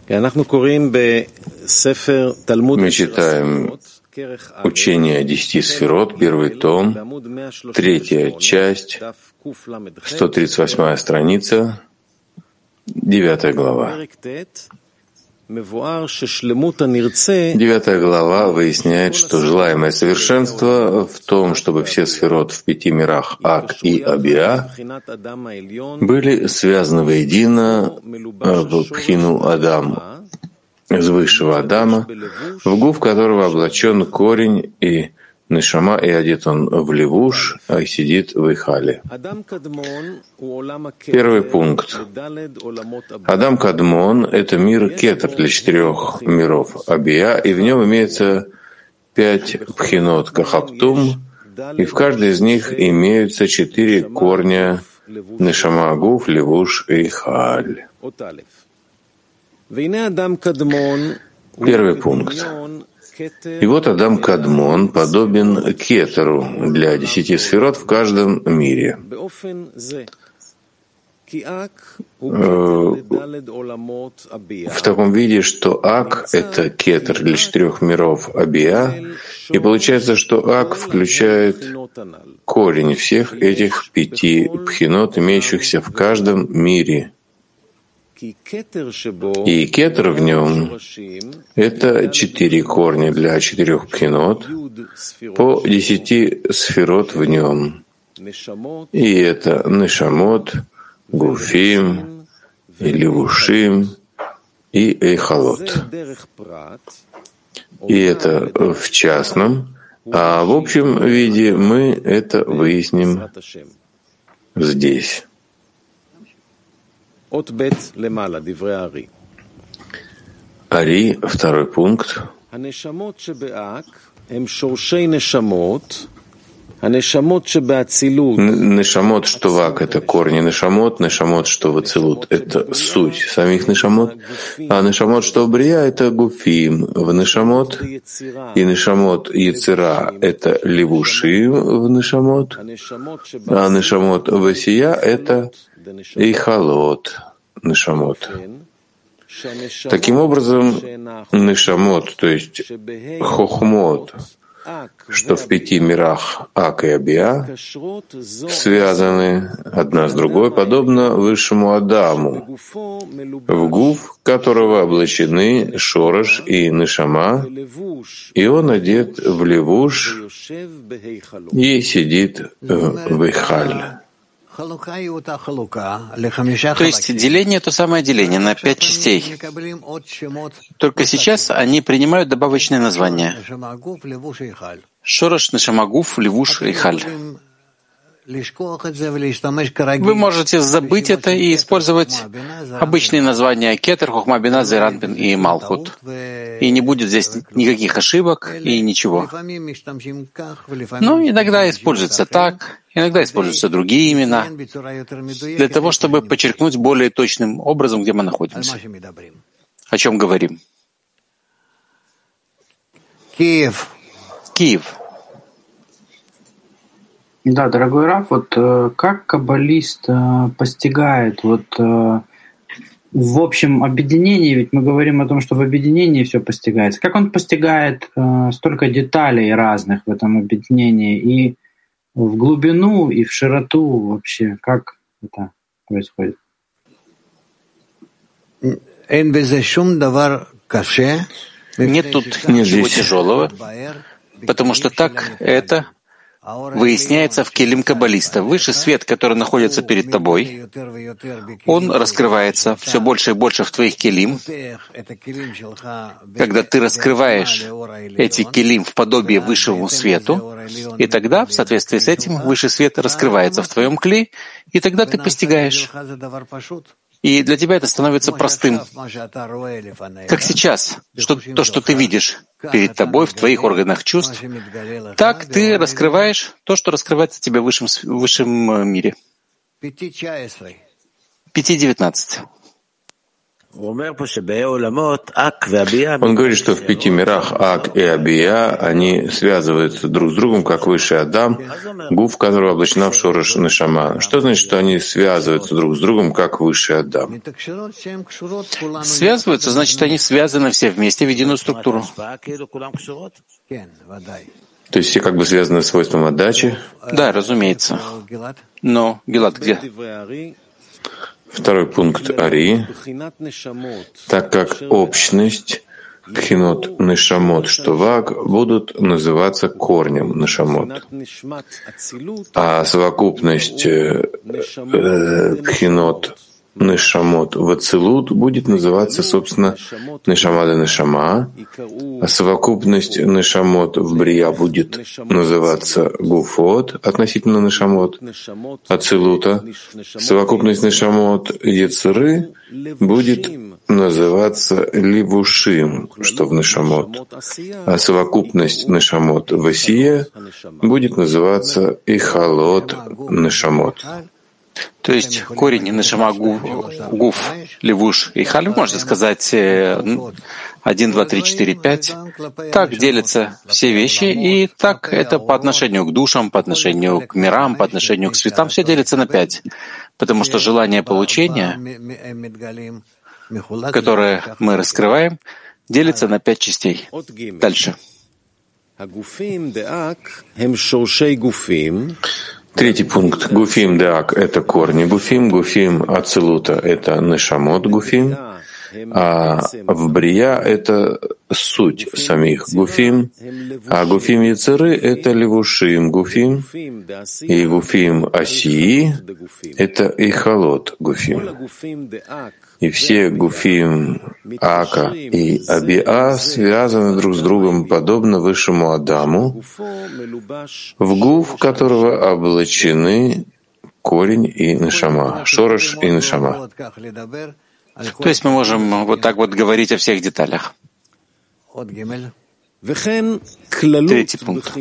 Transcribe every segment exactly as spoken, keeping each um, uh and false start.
Мы читаем учение о десяти сферот, первый том, третья часть, сто тридцать восьмая страница, девятая глава. Девятая глава выясняет, что желаемое совершенство в том, чтобы все сферот в пяти мирах Ак и Абиа были связаны воедино в Пхину Адам, из высшего Адама, в гуф которого облачен корень и нешама, и одет он в левуш, а и сидит в Ихале. Первый пункт. Адам Кадмон — это мир кетер для четырех миров Абия, и в нем имеется пять пхинот Кахаптум, и в каждой из них имеются четыре корня нешама, гуф, левуш и Ихаль. Первый пункт. И вот Адам Кадмон подобен кетеру для десяти сферот в каждом мире. В таком виде, что Ак — это кетер для четырех миров Абия, и получается, что Ак включает корень всех этих пяти пхинот, имеющихся в каждом мире. И кетер в нем — это четыре корня для четырех пхинот, по десяти сферот в нем. И это нешамот, гуфим, и левушим, и эйхалот. И это в частном, а в общем виде мы это выясним здесь. Ари, второй пункт. Нешамот, что в Ак — это корни нешамот, нешамот, что в Ацилут — это суть самих нешамот, а нешамот, что в Брия — это гуфим в нешамот, и нешамот Ецира — это левушим в нешамот, а нешамот Васия — это Эйхалот нешамот. Таким образом, нешамот, то есть хохмот, что в пяти мирах Ак и Абиа, связаны одна с другой, подобно высшему Адаму, в гуф которого облачены шорош и нешама, и он одет в левуш и сидит в Ихаль. То есть деление — то самое деление на пять частей. Только сейчас они принимают добавочные названия. Шорош, нешама, гуф, левуш, ихаль. Вы можете забыть это и использовать обычные названия кетер, хохма, бина, зеранбин и малхут. И не будет здесь никаких ошибок и ничего. Но иногда используется так, иногда используются другие имена, для того, чтобы подчеркнуть более точным образом, где мы находимся. О чем говорим? Киев. Киев. Да, дорогой Рав, вот э, как каббалист э, постигает вот э, в общем объединении, ведь мы говорим о том, что в объединении все постигается. Как он постигает э, столько деталей разных в этом объединении и в глубину, и в широту вообще, как это происходит? Нет тут ничего тяжелого, потому что так это выясняется в келим каббалиста. Высший свет, который находится перед тобой, он раскрывается все больше и больше в твоих келим. Когда ты раскрываешь эти келим в подобие высшему свету, и тогда, в соответствии с этим, высший свет раскрывается в твоем кли, и тогда ты постигаешь. И для тебя это становится простым. Как сейчас, что, то, что ты видишь перед тобой в твоих органах чувств, так ты раскрываешь то, что раскрывается тебе в высшем, в высшем мире. пять девятнадцать. Он говорит, что в пяти мирах Ак и Абия, они связываются друг с другом, как высший Адам, гуф которого облачена в шорош нешама. Что значит, что они связываются друг с другом, как высший Адам? Связываются, значит, они связаны все вместе в единую структуру. То есть все как бы связаны с свойством отдачи? Да, разумеется. Но, Гилад, где? Второй пункт Ари. Так как общность пхинот нешамот, что ваг, будут называться корнем нешамот, а совокупность э, пхинот нешамот в ацилут будет называться, собственно, нешама де нешама, а совокупность нешамот в брия будет называться гуфот относительно нешамот ацилута, совокупность нешамот ецеры будет называться ливушим, что в нешамот, а совокупность нешамот в асия будет называться ихалот нешамот. То есть корень нешама гуф, левуш и халь, можно сказать, один, два, три, четыре, пять. Так делятся все вещи, и так это по отношению к душам, по отношению к мирам, по отношению к светам, все делится на пять. Потому что желание получения, которое мы раскрываем, делится на пять частей. Дальше. Третий пункт. Гуфим деак — это корни гуфим, гуфим ацилута — это нешамот гуфим, а в брия — это суть самих гуфим, а гуфим яцеры — это левушим гуфим, и гуфим асии — это ихалот гуфим. И все гуфим Ака и Абиа связаны друг с другом подобно высшему Адаму, в гуф которого облачены корень и нешама, шорош и нешама. То есть мы можем вот так вот говорить о всех деталях. Третий пункт.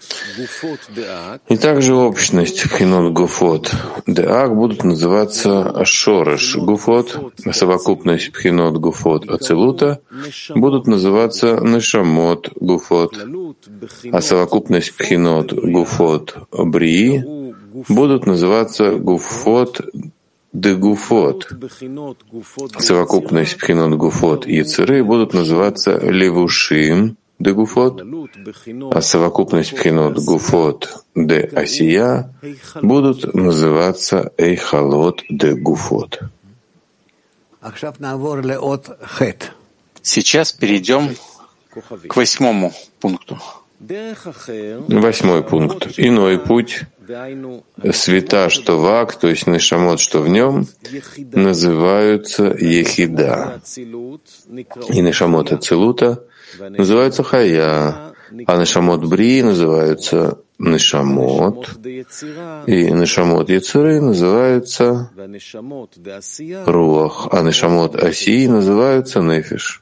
И также общность пхинот гуфот деак будут называться шорош гуфот, совокупность пхинот гуфот ацилута будут называться нешамот гуфот, а совокупность пхинот гуфот брии будут называться гуфот де гуфот. Совокупность пхинот гуфот и яцеры будут называться левушим де гуфот, а совокупность пхинот гуфот де асия будут называться эйхалот де гуфот. Сейчас перейдем к восьмому пункту. Восьмой пункт. Иной путь. Света, что вак, то есть нешамот, что в нем, называются ехида. И нешамот ацилута называются хая, а нешамот брии называются нешамот, и нешамот яцеры называются руах, а нешамот асии называются нефиш.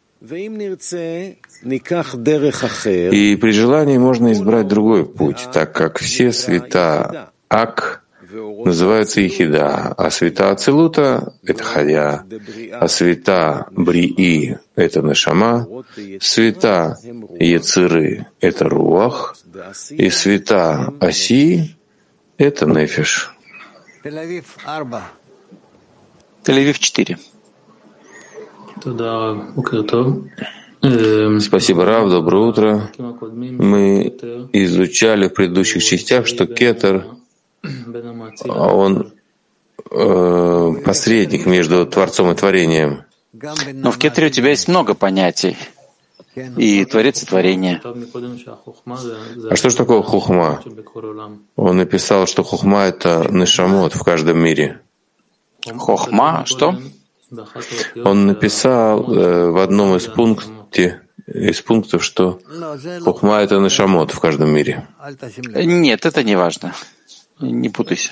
И при желании можно избрать другой путь, так как все света Ак называются Ехида, а света Ацилута — это Хая, а света Брии — это Нешама, света Ециры — это Руах, и света Аси — это Нефиш. Тель-Авив четыре. Спасибо, Рав, доброе утро. Мы изучали в предыдущих частях, что кетер, он э, посредник между Творцом и Творением. Но в кетере у тебя есть много понятий. И Творец и Творение. А что же такое хухма? Он написал, что хухма — это нешамот в каждом мире. Хохма, что? Он написал э, в одном из пунктов, из пунктов, что хухма — это нешамот в каждом мире. Нет, это не важно. Не путайся.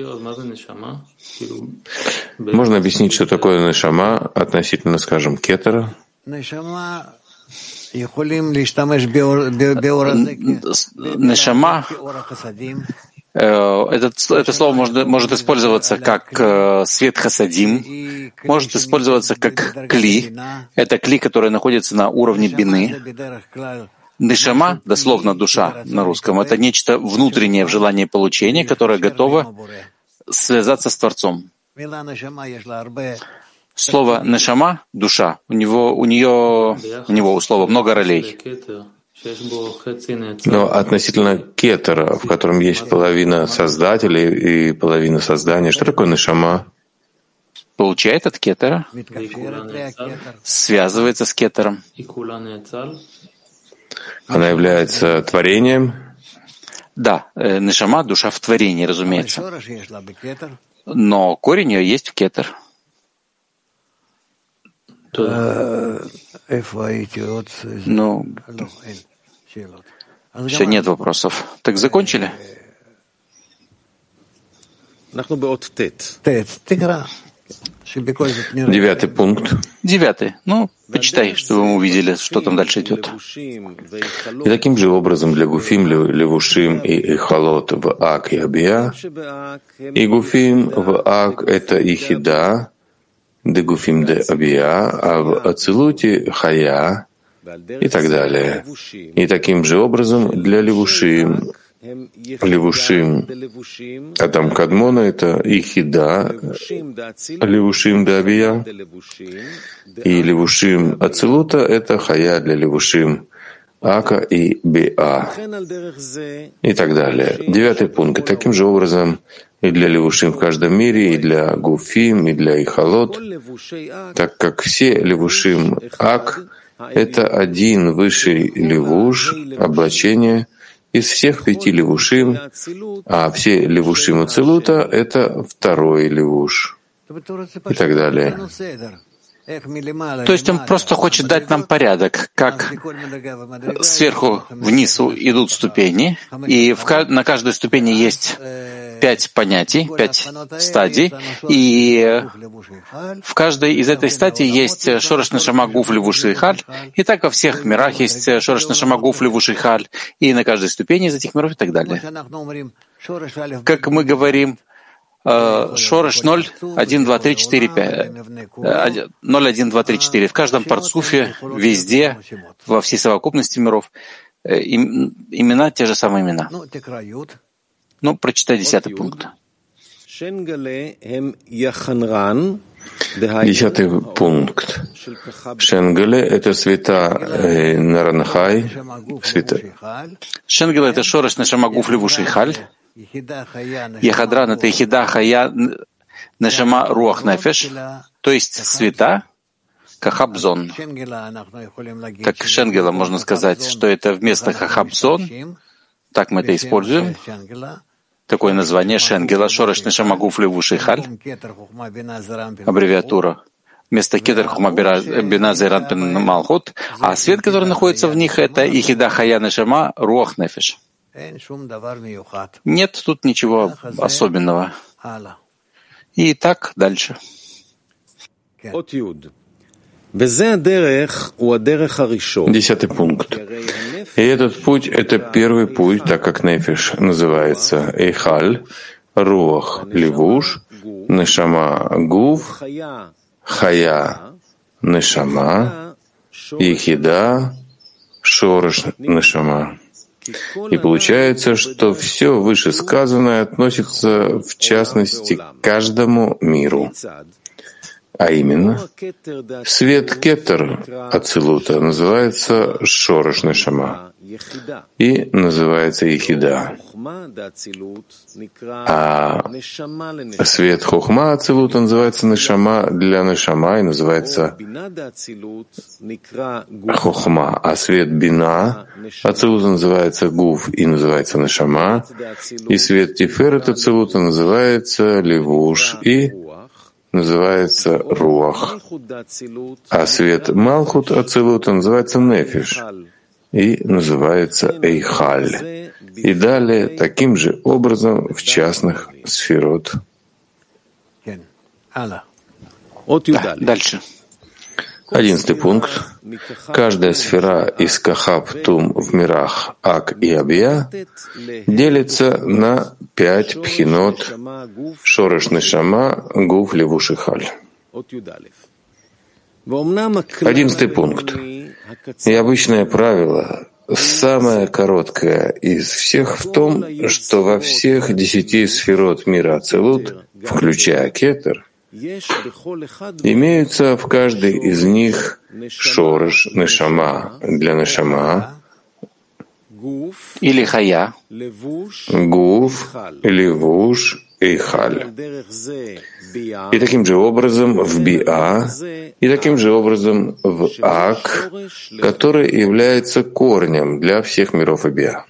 Можно объяснить, что такое нешама относительно, скажем, кетера? Нешама Этот, это слово может, может использоваться как свет хасадим, может использоваться как кли. Это кли, который находится на уровне бины. Нешама, дословно душа на русском, это нечто внутреннее в желании получения, которое готово связаться с Творцом. Слово нешама — душа. У него, у нее, у него у слова много ролей. Но относительно кетера, в котором есть половина создателя и половина создания, что такое нешама? Получает от кетера, связывается с кетером. Она является творением? Да, нешама — душа в творении, разумеется. Но корень ее есть в кетер. Ну, все, нет вопросов. Так закончили? Девятый пункт. Девятый. Ну, почитай, чтобы мы увидели, что там дальше идет. И таким же образом для гуфим, левушим и эхалот в ак и абия, и гуфим в ак — это ихида, де гуфим де абия, а в ацилуте хая и так далее. И таким же образом для левушим, левушим Адам Кадмона — это ихида, левушим де абия, и левушим ацилута — это хая для левушим ака и биа и так далее. Девятый пункт. Таким же образом и для левушим в каждом мире, и для гуфим, и для ихалот, так как все левушим ак — это один высший левуш, облачение из всех пяти левушим, а все левушим ацилута — это второй левуш и так далее. То есть он просто хочет дать нам порядок, как сверху вниз идут ступени, и в, на каждой ступени есть пять понятий, пять стадий, и в каждой из этой стадий есть шорош нешама гуф левуш и халь, и так во всех мирах есть шорош нешама гуф левуш и халь, и на каждой ступени из этих миров и так далее. Как мы говорим, шорош ноль, один, два, три, четыре, пять. ноль, один, два, три, четыре. В каждом парцуфе, везде, во всей совокупности миров, имена, те же самые имена. Ну, прочитай десятый пункт. Десятый пункт. Шенгале — это света э, Наранхай. Света. Шенгале — это шорош нешама гуф левуш и халь. Ехадран — это ихида хая нешама руах нефеш, то есть света кахабзон. Так Шенгела можно сказать, что это вместо кахабзон, так мы это используем, такое название Шенгела, шорош нешама гуф левуш и халь, аббревиатура. Вместо кетер хума бина зейран пен малхут, а свет, который находится в них, это ихида хая нешама руах нефеш. Нет тут ничего особенного. И так дальше. Десятый пункт. И этот путь — это первый путь, так как нефиш называется эйхаль, руах левуш, нешама гуф, хая нешама, ихида, шорош нешама. И получается, что все вышесказанное относится в частности к каждому миру. А именно, свет кетер ацилута называется шорош нешама и называется ихида. А свет хохма ацилута называется нешама для нешама и называется хохма. А свет бина ацилута называется гуф и называется нешама. И свет тиферет ацилута называется левуш и называется руах, а свет малхут ацилута называется нефиш и называется эйхаль. И далее таким же образом в частных сферот. Да, дальше. Одиннадцатый пункт. Каждая сфера из Кахаб Тум в мирах Ак и Абия делится на пять пхинот Шореш Нешама Гуф Левуш и Халь. Одиннадцатый пункт. И обычное правило, самое короткое из всех в том, что во всех десяти сферот мира Ацилут, включая Кетер, имеются в каждой из них Шореш Нешама для Нешама, или Хая, Гуф, Левуш и Халь. И таким же образом в Биа, и таким же образом в Ак, который является корнем для всех миров и Биа.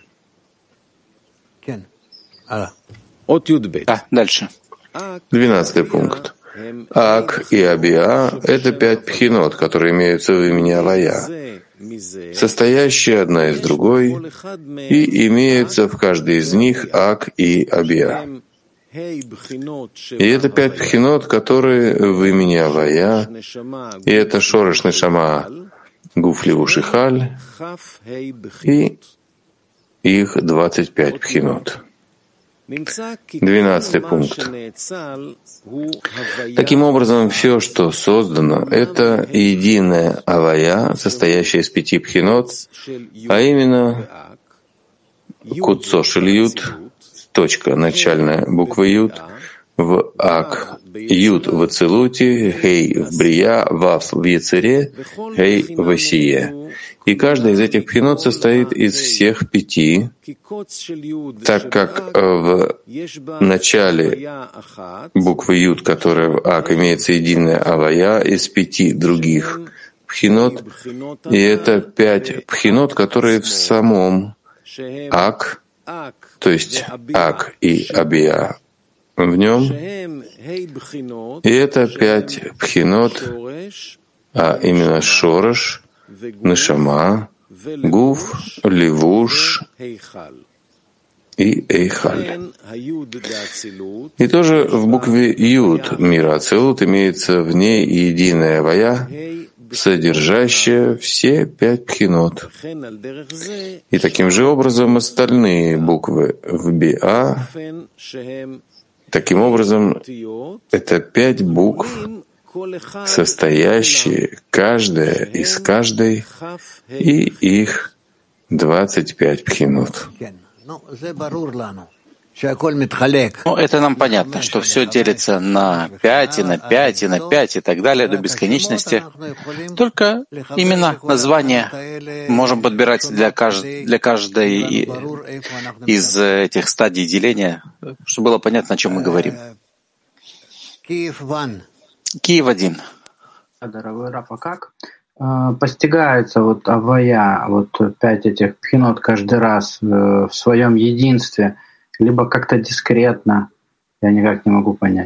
А, дальше. Двенадцатый пункт. Ак и Абиа — это пять пхинот, которые имеются в имени Авая, состоящие одна из другой, и имеются в каждой из них Ак и Абиа. И это пять пхинот, которые в имени Авая, и это Шореш Нешама Гуф Левуш и Халь, и их двадцать пять пхинот. Двенадцатый пункт. Таким образом, все, что создано, это единая Авая, состоящая из пяти пхинот, а именно Куцо Шельют, точка, начальная буква Ют, в Ак, Ют в Ацилуте, Хей в Брия, Вав в Яцере, Хей в Осие. И каждая из этих пхинот состоит из всех пяти, так как в начале буквы Ют, которая в Ак, имеется единая Авая из пяти других пхинот, и это пять пхинот, которые в самом Ак, то есть Ак и Абия в нем, и это пять пхинот, а именно Шореш, Нешама, Гуф, Левуш и Эйхаль. И тоже в букве Юд мира Ацилут имеется в ней единая Авая, содержащая все пять пхинот. И таким же образом остальные буквы в Биа, таким образом, это пять букв, состоящие каждая из каждой, и их двадцать пять пхинот. Ну, это нам понятно, что все делится на пять, и на пять, и на пять, и так далее, до бесконечности. Только именно название можем подбирать для, кажд... для каждой из этих стадий деления, чтобы было понятно, о чем мы говорим. Киев один. Дорогой Раф, а как постигается вот Авая, вот пять этих пхинот каждый раз в своем единстве, либо как-то дискретно? Я никак не могу понять.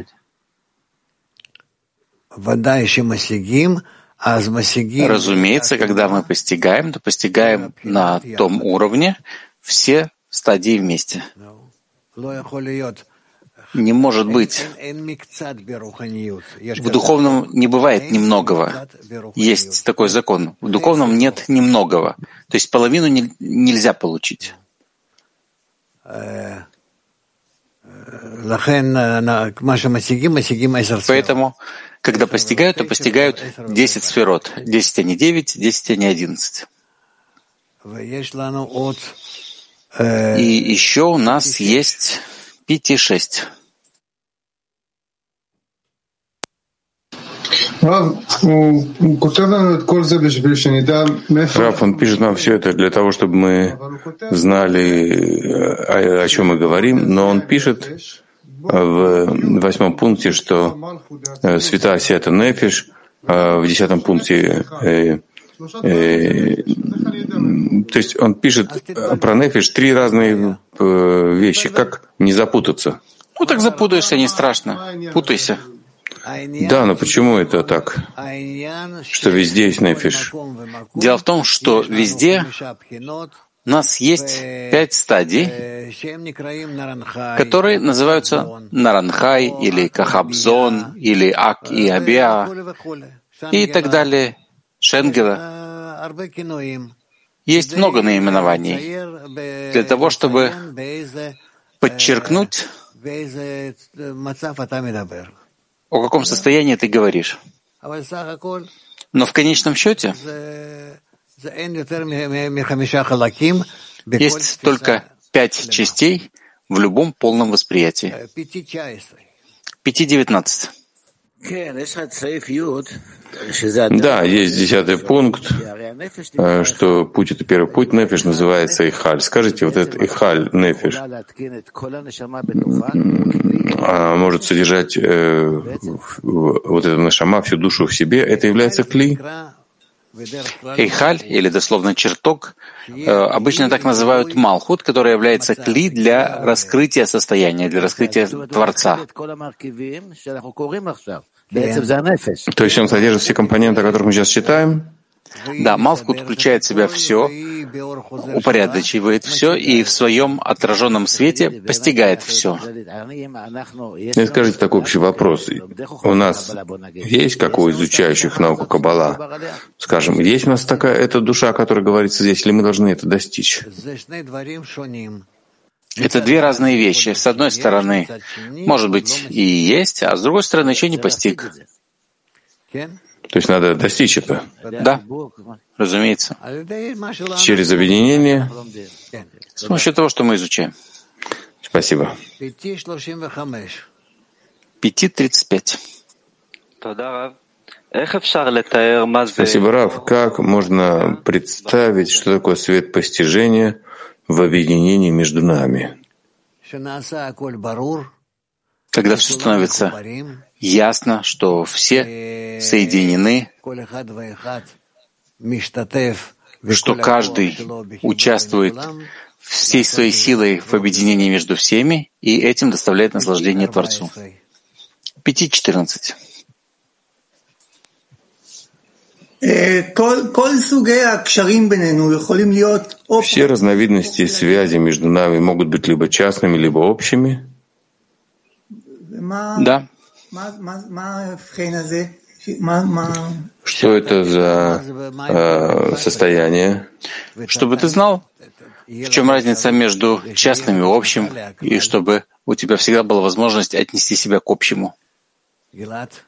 Разумеется, когда мы постигаем, то постигаем на том уровне все стадии вместе. Не может быть. В духовном не бывает немногого. Есть такой закон. В духовном нет немногого. То есть половину не, нельзя получить. Поэтому, когда постигают, то постигают десять сферот. Десять, а не девять, десять, а не одиннадцать. И еще у нас есть пять и шесть. Раф, он пишет нам все это для того, чтобы мы знали, о, о чем мы говорим, но он пишет в восьмом пункте, что святая Асия — это нефиш, а в десятом пункте э, э, то есть он пишет про нефиш три разные э, вещи. Как не запутаться? Ну так запутаешься, не страшно. Путайся. Да, но почему это так, что везде есть нефиш? Дело в том, что везде у нас есть пять стадий, которые называются Наранхай или Кахабзон или Ак и Абиа и так далее, Шенгела. Есть много наименований для того, чтобы подчеркнуть, о каком состоянии ты говоришь. Но в конечном счете есть только пять частей в любом полном восприятии. пяти девятнадцать. Да, есть десятый пункт, что путь — это первый путь, нефиш называется ихаль. Скажите, вот этот ихаль, нефиш, а может содержать э, вот это нашама, всю душу в себе, это является кли? Эйхаль, или дословно чертог, обычно так называют малхут, который является кли для раскрытия состояния, для раскрытия Творца. То есть он содержит все компоненты, о которых мы сейчас читаем? Да, малхут включает в себя все, упорядочивает все и в своем отраженном свете постигает все. И скажите такой общий вопрос. У нас есть, как у изучающих науку Каббала, скажем, есть у нас такая эта душа, о которой говорится здесь, или мы должны это достичь? Это две разные вещи. С одной стороны, может быть, и есть, а с другой стороны, еще не постиг. То есть надо достичь это? Да, разумеется. Через объединение? С помощью того, что мы изучаем. Спасибо. пять тридцать пять. Спасибо, Рав. Как можно представить, что такое свет постижения в объединении между нами? Когда все становится ясно, что все соединены, что каждый участвует всей своей силой в объединении между всеми, и этим доставляет наслаждение Творцу. пять четырнадцать. Все разновидности связи между нами могут быть либо частными, либо общими. Да. Что это за э, состояние? Чтобы ты знал, в чем разница между частным и общим, и чтобы у тебя всегда была возможность отнести себя к общему. Гилат?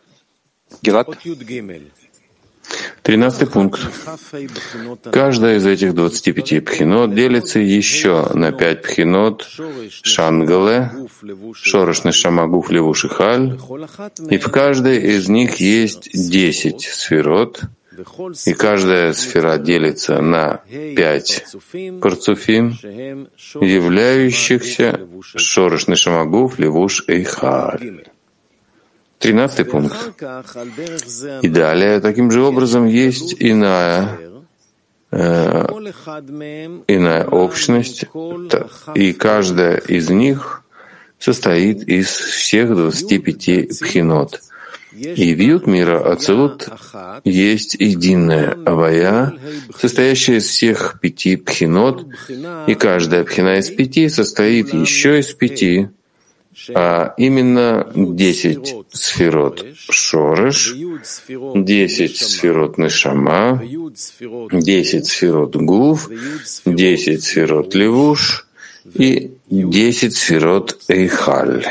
Тринадцатый пункт. Каждая из этих двадцати пяти пхинот делится еще на пять пхинот шангале, шорош нешама гуф левуш и халь, и в каждой из них есть десять сферот, и каждая сфера делится на пять парцуфим, являющихся шорош нешама гуф левуш и халь. Тринадцатый пункт. И далее, таким же образом, есть иная, э, иная общность, и каждая из них состоит из всех двадцати пяти пхинот. И в ют мира Ацилут есть единая авая, состоящая из всех пяти пхинот, и каждая пхина из пяти состоит еще из пяти, а именно десять сферот шореш, десять сферот нешама, десять сферот гуф, десять сферот левуш и десять сферот эйхаль.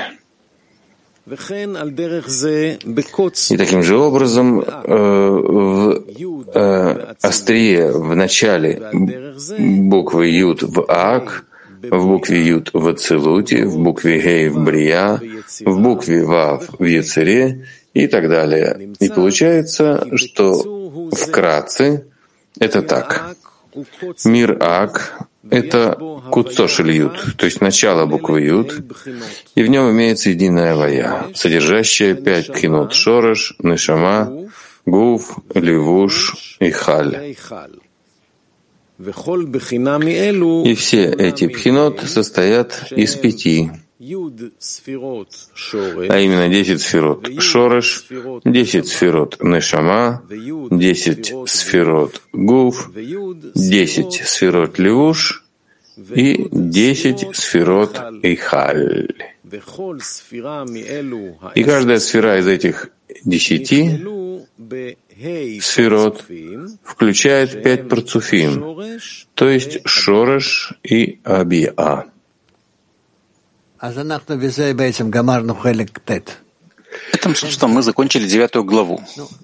И таким же образом в э, острие в начале буквы Юд в Ак, в букве Юд в Ацилуте, в букве Гей в Брия, в букве Вав в Яцере и так далее. И получается, что вкратце это так. Мир Ак — это Куцошель Юд, то есть начало буквы Юд, и в нем имеется единая авая, содержащая пять пхинот шореш, нешама, гуф, левуш и халь. И все эти пхинот состоят из пяти, а именно десять сферот шореш, десять сферот нешама, десять сферот гуф, десять сферот левуш и десять сферот эйхаль. И каждая сфера из этих десяти сферот включает пять парцуфим, то есть шореш и абиа. этом, собственно, мы закончили девятую главу.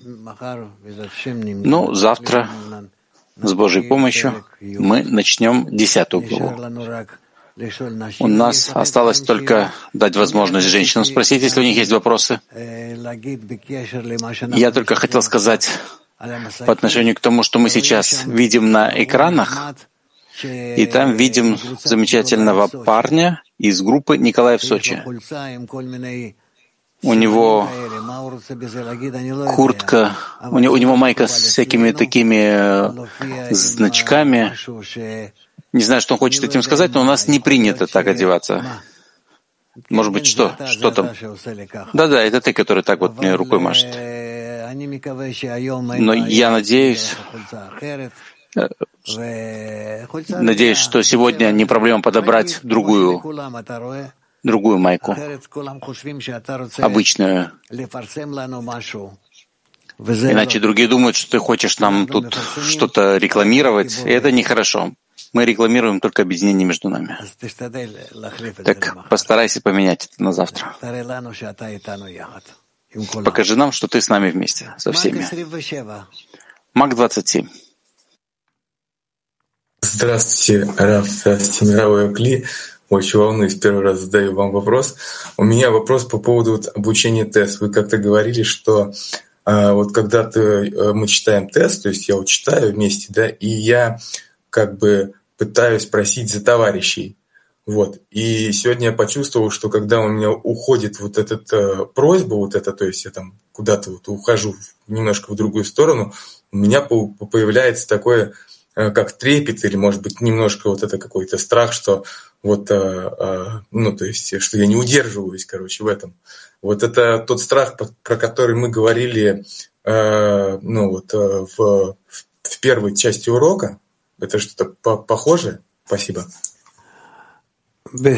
Ну, завтра, с Божьей помощью, мы начнем десятую главу. У нас осталось только дать возможность женщинам спросить, если у них есть вопросы. Я только хотел сказать по отношению к тому, что мы сейчас видим на экранах, и там видим замечательного парня из группы «Николай в Сочи». У него куртка, у него, у него майка с всякими такими значками. Не знаю, что он хочет этим сказать, но у нас не принято так одеваться. Может быть, что? Что там? Да-да, это ты, который так вот мне рукой машет. Но я надеюсь, надеюсь, что сегодня не проблема подобрать другую, другую майку, обычную. Иначе другие думают, что ты хочешь нам тут что-то рекламировать, и это нехорошо. Мы рекламируем только объединение между нами. Так постарайся поменять это на завтра. Покажи нам, что ты с нами вместе, со всеми. Мак двадцать семь. Здравствуйте, Рав, здравствуйте, мировой Акли. Очень волнуюсь, первый раз задаю вам вопрос. У меня вопрос по поводу вот обучения тест. Вы как-то говорили, что а, вот когда-то а, мы читаем тест, то есть я вот читаю вместе, да, и я как бы пытаюсь просить за товарищей. Вот. И сегодня я почувствовал, что когда у меня уходит вот эта э, просьба, вот это, то есть я там куда-то вот ухожу немножко в другую сторону, у меня по- появляется такое, э, как трепет, или, может быть, немножко вот это какой-то страх, что вот, э, э, ну, то есть, что я не удерживаюсь, короче, в этом. Вот это тот страх, про который мы говорили, э, ну, вот, э, в, в первой части урока. Это что-то по- похожее? Спасибо. На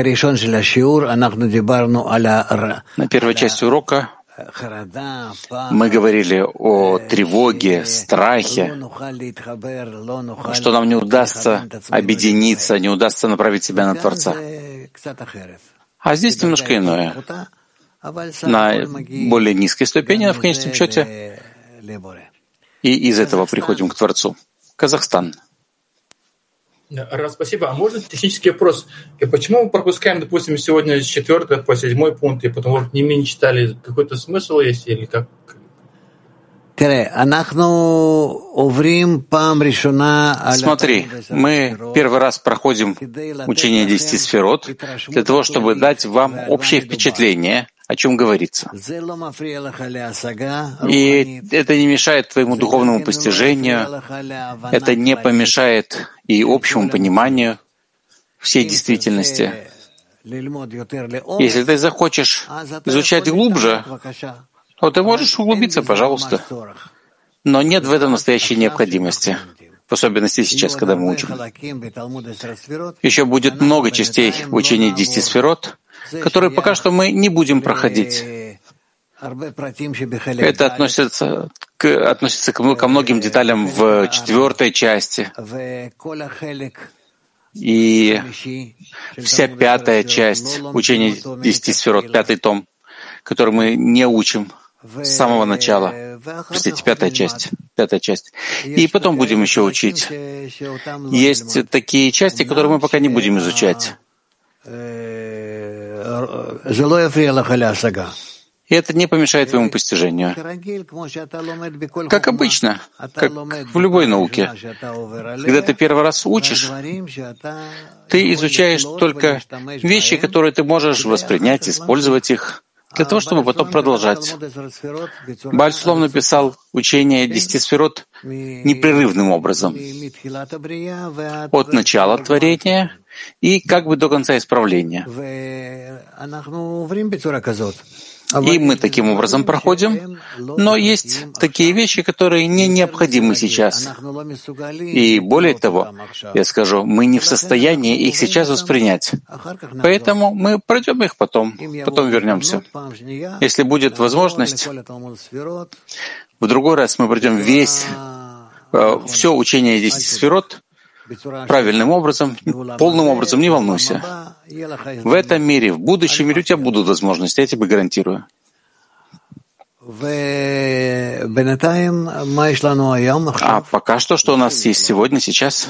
первой части урока мы говорили о тревоге, страхе, что нам не удастся объединиться, не удастся направить себя на Творца. А здесь немножко иное. На более низкой ступени, но в конечном счете, и из этого приходим к Творцу. Казахстан. Раз, спасибо. А можно технический вопрос? И почему мы пропускаем, допустим, сегодня с четвертого по седьмой пункт, и потом вот не не читали? Какой-то смысл есть или как? Смотри, мы первый раз проходим учение десяти сферот для того, чтобы дать вам общее впечатление, о чем говорится. И это не мешает твоему духовному постижению, это не помешает и общему пониманию всей действительности. Если ты захочешь изучать глубже, то ты можешь углубиться, пожалуйста. Но нет в этом настоящей необходимости, в особенности сейчас, когда мы учим. Еще будет много частей в учении десяти сферот, которые пока что мы не будем проходить. Это относится к, относится к, ко многим деталям в четвертой части. И вся пятая часть учения десяти сферот, пятый том, который мы не учим с самого начала. Простите, пятая часть. Пятая часть. И потом будем еще учить. Есть такие части, которые мы пока не будем изучать. И это не помешает твоему постижению. Как обычно, как в любой науке. Когда ты первый раз учишь, ты изучаешь только вещи, которые ты можешь воспринять, использовать их, для того, чтобы потом продолжать. Бааль Шулам написал учение десяти сферот непрерывным образом. От начала творения и как бы до конца исправления. И мы таким образом проходим, но есть такие вещи, которые не необходимы сейчас. И более того, я скажу, мы не в состоянии их сейчас воспринять. Поэтому мы пройдем их потом, потом вернемся. Если будет возможность, В другой раз мы пройдем весь, э, все учение десяти сферот правильным образом, полным образом, не волнуйся. В этом мире, в будущем мире у тебя будут возможности, я тебе гарантирую. А пока что, что у нас есть сегодня, сейчас?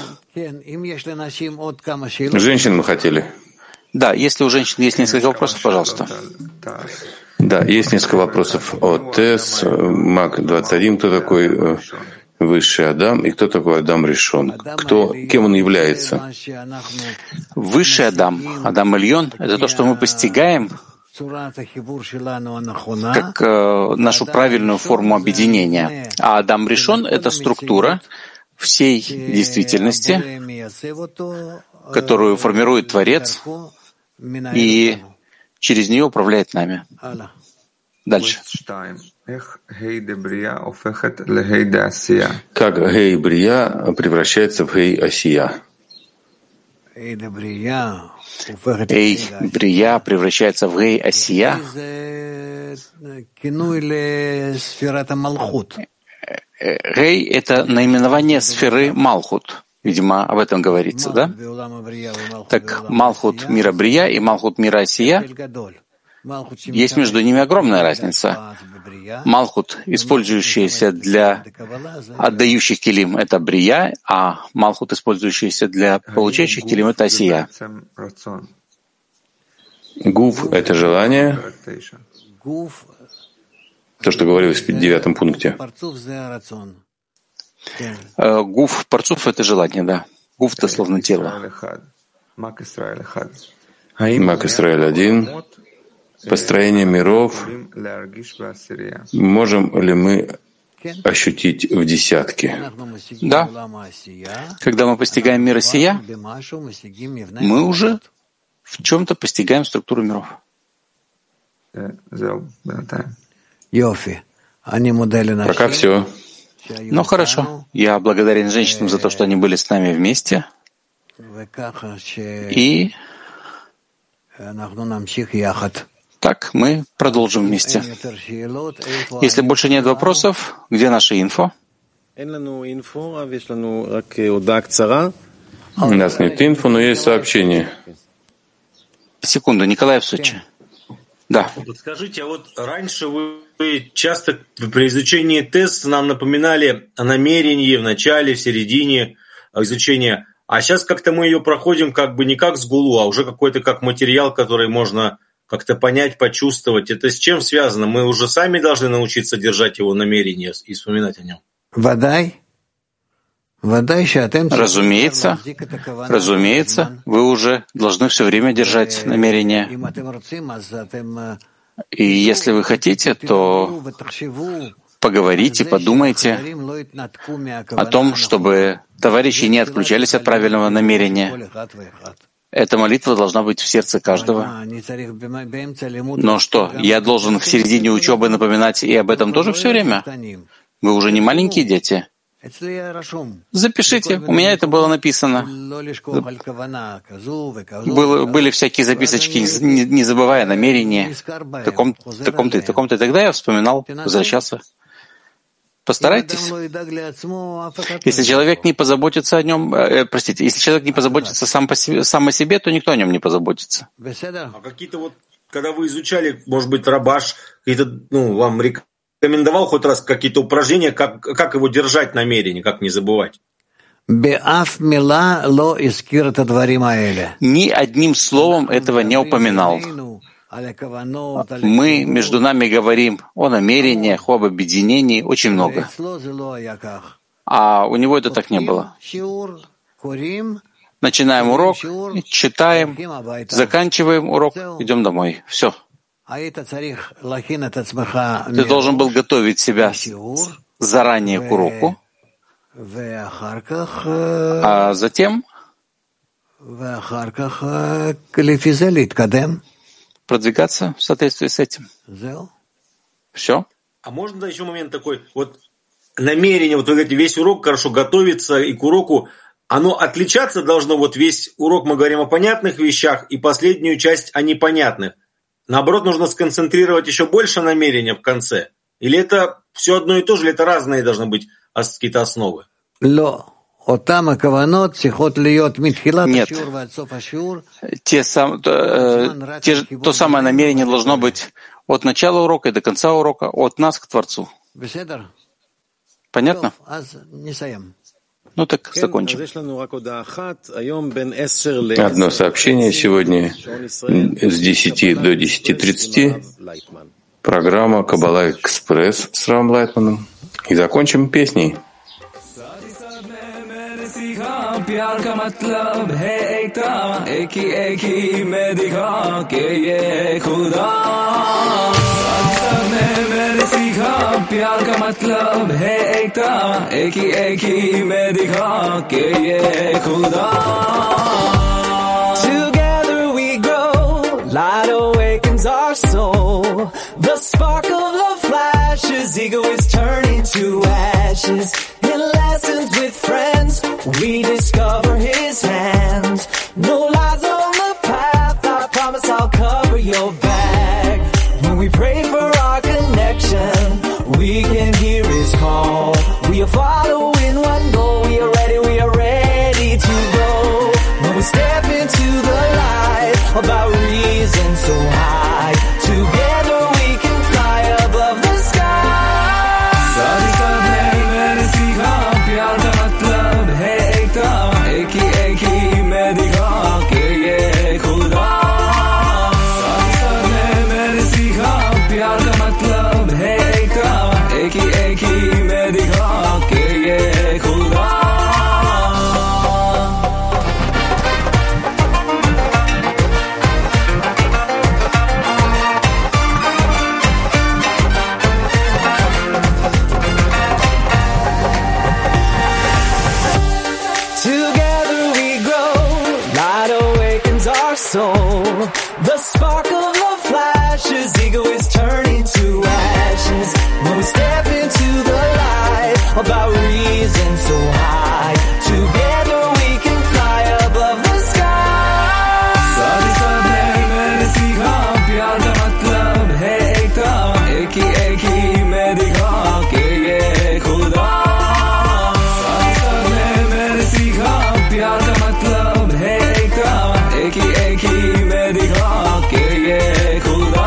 Женщин мы хотели. Да, если у женщин есть несколько вопросов, пожалуйста. Да, есть несколько вопросов от ТЭС, МАК двадцать один, кто такой высший Адам и кто такой Адам Ришон? Кто, кем он является? Высший Адам, Адам Ильон, это то, что мы постигаем как э, нашу правильную форму объединения. А Адам Ришон — это структура всей действительности, которую формирует Творец, и через нее управляет нами. Дальше. Как Гей Брия превращается в Гей Асия? Эй Брия превращается в Гей Асия. Гей — это наименование сферы Малхут. Видимо, об этом говорится, да? Так Малхут мира Брия и Малхут мира Асия, есть между ними огромная разница. Малхут, использующийся для отдающих килим, это Брия, а Малхут, использующийся для получающих килим, это Асия. Гуф — это желание, то, что говорилось в девятом пункте. Гуф, парцуф — это желание, да. Гуф — это словно тело. Мак Исраэль один. Построение миров. Можем ли мы ощутить в десятке? Да. Когда мы постигаем мир Асия, мы уже в чем-то постигаем структуру миров. Пока все. Ну хорошо. Я благодарен женщинам за то, что они были с нами вместе. И так мы продолжим вместе. Если больше нет вопросов, где наша инфо? У нас нет инфо, но есть сообщение. Секунду, Николай в Сочи. Да. Подскажите, а вот раньше вы часто при изучении теста нам напоминали о намерении в начале, в середине изучения, а сейчас как-то мы ее проходим как бы не как сгулу, а уже какой-то как материал, который можно как-то понять, почувствовать. Это с чем связано? Мы уже сами должны научиться держать его намерение и вспоминать о нем. Водай. Разумеется, разумеется, вы уже должны все время держать намерение. И если вы хотите, то поговорите, подумайте о том, чтобы товарищи не отключались от правильного намерения. Эта молитва должна быть в сердце каждого. Но что, я должен в середине учебы напоминать и об этом тоже все время? Вы уже не маленькие дети. Запишите, у меня это было написано. Было, были всякие записочки, не, не забывая намерения, таком, таком-то и таком-то. И тогда я вспоминал, возвращался. Постарайтесь. Если человек не позаботится о нем, э, простите, если человек не позаботится сам, по себе, сам о себе, то никто о нем не позаботится. А какие-то вот, когда вы изучали, может быть, Рабаш, какие-то, ну, вам рекомендовали, рекомендовал хоть раз какие-то упражнения, как, как его держать намерение, как не забывать? Ни одним словом этого не упоминал. Мы между нами говорим о намерениях, об объединении очень много. А у него это так не было. Начинаем урок, читаем, заканчиваем урок, идем домой. Все. Ты должен был готовить себя заранее к уроку, а затем продвигаться в соответствии с этим. Все. А можно да, еще момент такой, вот намерение, вот вы говорите, весь урок хорошо готовиться и к уроку, оно отличаться должно, вот весь урок мы говорим о понятных вещах и последнюю часть о непонятных. Наоборот, нужно сконцентрировать еще больше намерения в конце? Или это все одно и то же, или это разные должны быть какие-то основы? Нет, те сам, то, те, то самое намерение должно быть от начала урока и до конца урока, от нас к Творцу. Понятно? Ну так закончим. Одно сообщение сегодня с десяти до десяти тридцати. Программа «Каббала Экспресс» с Равом Лайтманом. И закончим песней. प्यार का मतलब है एकता एक ही एक ही मैं दिखा के ये खुदा सब ने मैंने सीखा प्यार का मतलब है एकता एक ही एक ही मैं दिखा के ये खुदा Together we grow light awakens our soul the spark of love flashes ego is turning to ashes in lessons with friends we discover his hand. No lies on the path, I promise I'll cover your back. When we pray for our connection, we can hear his call. We are following one goal, we are ready, we are ready to go. When we step into the light of our reason so high, together we can fly above the sky. सारी सब है मैंने सीखा प्यार का मतलब है एक ही एक ही मैं दिखा के ये खुदा सब सब है मैंने सीखा प्यार का मतलब है एक ही एक ही मैं दिखा के ये खुदा soul the spark of love flashes ego is turning to ashes when we step into the light of our reason so high together we can fly above the sky सारी सब है मैंने सीखा प्यार का मतलब है एकता एक ही एक ही मैं दिखा के ये खुदा सारी सब है मैंने सीखा प्यार का मतलब है एकता एक ही एक ही मैं दिखा के ये खुदा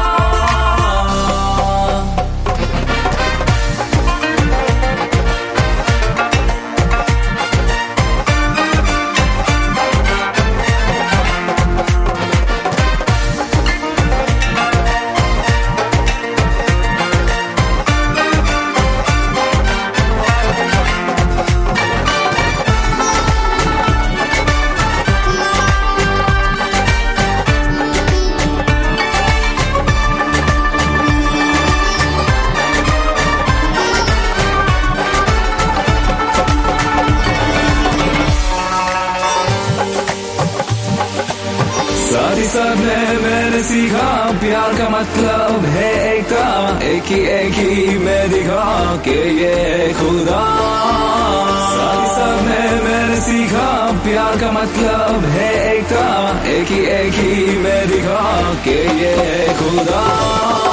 सब है मैंने सीखा प्यार का मतलब है एकता एक ही एक ही मैं दिखा के ये खुदा सारी सब है मैंने सीखा प्यार का मतलब है एकता एक ही एक ही मैं दिखा के ये खुदा